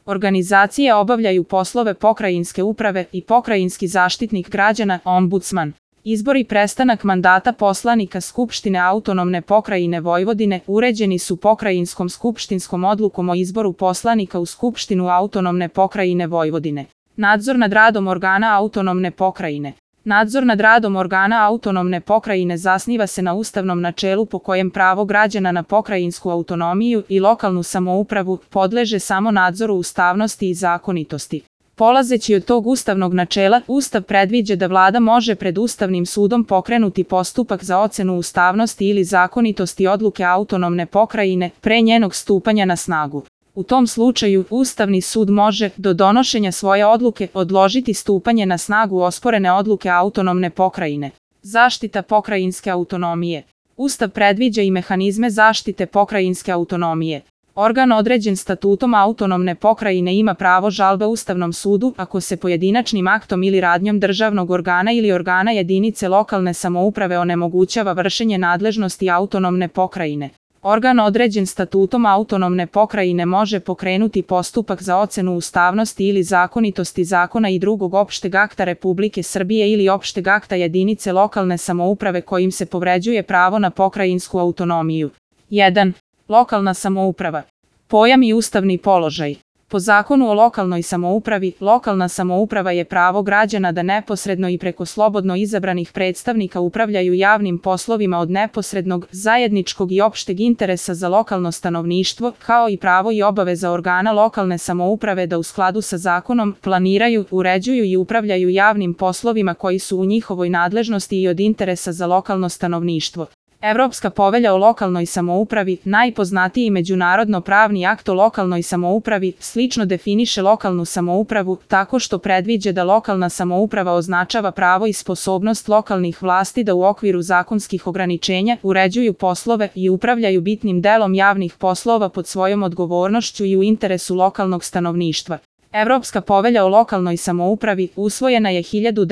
Organizacije obavljaju poslove pokrajinske uprave i pokrajinski zaštitnik građana, ombudsman. Izbor i prestanak mandata poslanika Skupštine Autonomne pokrajine Vojvodine uređeni su pokrajinskom skupštinskom odlukom o izboru poslanika u Skupštinu Autonomne pokrajine Vojvodine. Nadzor nad radom organa autonomne pokrajine. Nadzor nad radom organa autonomne pokrajine zasniva se na ustavnom načelu po kojem pravo građana na pokrajinsku autonomiju i lokalnu samoupravu podleže samo nadzoru ustavnosti i zakonitosti. Polazeći od tog ustavnog načela, Ustav predviđa da Vlada može pred Ustavnim sudom pokrenuti postupak za ocenu ustavnosti ili zakonitosti odluke autonomne pokrajine pre njenog stupanja na snagu. U tom slučaju, Ustavni sud može, do donošenja svoje odluke, odložiti stupanje na snagu osporene odluke autonomne pokrajine. Zaštita pokrajinske autonomije. Ustav predviđa i mehanizme zaštite pokrajinske autonomije. Organ određen statutom autonomne pokrajine ima pravo žalbe Ustavnom sudu ako se pojedinačnim aktom ili radnjom državnog organa ili organa jedinice lokalne samouprave onemogućava vršenje nadležnosti autonomne pokrajine. Organ određen statutom autonomne pokrajine može pokrenuti postupak za ocenu ustavnosti ili zakonitosti zakona i drugog opšteg akta Republike Srbije ili opšteg akta jedinice lokalne samouprave kojim se povređuje pravo na pokrajinsku autonomiju. 1. Lokalna samouprava. Pojam i ustavni položaj. Po Zakonu o lokalnoj samoupravi, lokalna samouprava je pravo građana da neposredno i preko slobodno izabranih predstavnika upravljaju javnim poslovima od neposrednog, zajedničkog i opšteg interesa za lokalno stanovništvo, kao i pravo i obaveza organa lokalne samouprave da u skladu sa zakonom planiraju, uređuju i upravljaju javnim poslovima koji su u njihovoj nadležnosti i od interesa za lokalno stanovništvo. Evropska povelja o lokalnoj samoupravi, najpoznatiji međunarodno pravni akt o lokalnoj samoupravi, slično definiše lokalnu samoupravu tako što predviđa da lokalna samouprava označava pravo i sposobnost lokalnih vlasti da u okviru zakonskih ograničenja uređuju poslove i upravljaju bitnim delom javnih poslova pod svojom odgovornošću i u interesu lokalnog stanovništva. Evropska povelja o lokalnoj samoupravi usvojena je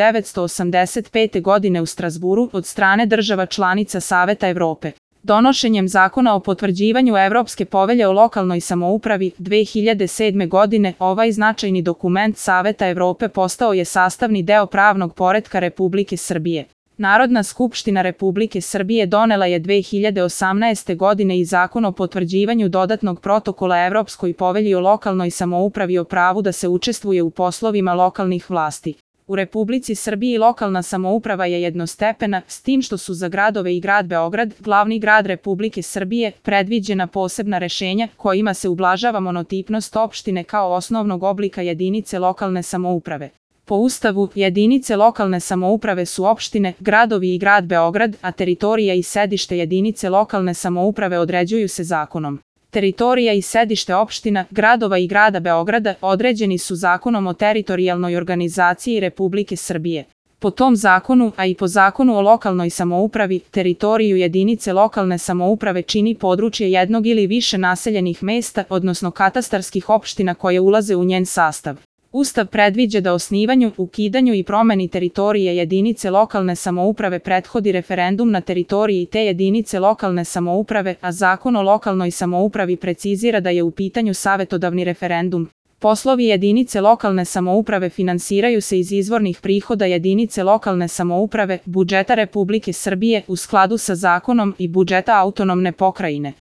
1985. godine u Strazburu od strane država članica Saveta Evrope. Donošenjem Zakona o potvrđivanju Evropske povelje o lokalnoj samoupravi 2007. godine ovaj značajni dokument Saveta Evrope postao je sastavni deo pravnog poretka Republike Srbije. Narodna skupština Republike Srbije donela je 2018. godine i Zakon o potvrđivanju dodatnog protokola Evropskoj povelji o lokalnoj samoupravi o pravu da se učestvuje u poslovima lokalnih vlasti. U Republici Srbiji lokalna samouprava je jednostepena, s tim što su za gradove i grad Beograd, glavni grad Republike Srbije, predviđena posebna rešenja kojima se ublažava monotipnost opštine kao osnovnog oblika jedinice lokalne samouprave. Po Ustavu, jedinice lokalne samouprave su opštine, gradovi i grad Beograd, a teritorija i sedište jedinice lokalne samouprave određuju se zakonom. Teritorija i sedište opština, gradova i grada Beograda određeni su Zakonom o teritorijalnoj organizaciji Republike Srbije. Po tom zakonu, a i po Zakonu o lokalnoj samoupravi, teritoriju jedinice lokalne samouprave čini područje jednog ili više naseljenih mesta, odnosno katastarskih opština koje ulaze u njen sastav. Ustav predviđa da osnivanju, ukidanju i promeni teritorije jedinice lokalne samouprave prethodi referendum na teritoriji te jedinice lokalne samouprave, a Zakon o lokalnoj samoupravi precizira da je u pitanju savetodavni referendum. Poslovi jedinice lokalne samouprave finansiraju se iz izvornih prihoda jedinice lokalne samouprave, budžeta Republike Srbije u skladu sa zakonom i budžeta autonomne pokrajine.